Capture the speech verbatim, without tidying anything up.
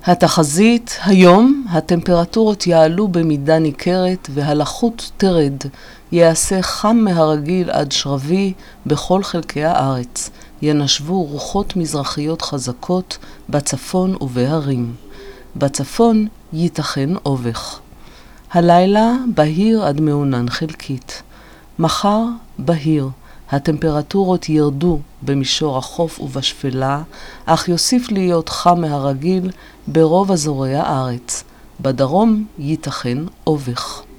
התחזית, היום הטמפרטורות יעלו במידה ניכרת והלחות תרד, יעשה חם מהרגיל עד שרבי בכל חלקי הארץ, ינשבו רוחות מזרחיות חזקות בצפון ובהרים. בצפון ייתכן אובך. הלילה בהיר עד מעונן חלקית. מחר בהיר. הטמפרטורות ירדו במישור החוף ובשפלה, אך יוסיף להיות חם מהרגיל ברוב אזורי הארץ. בדרום ייתכן אובך.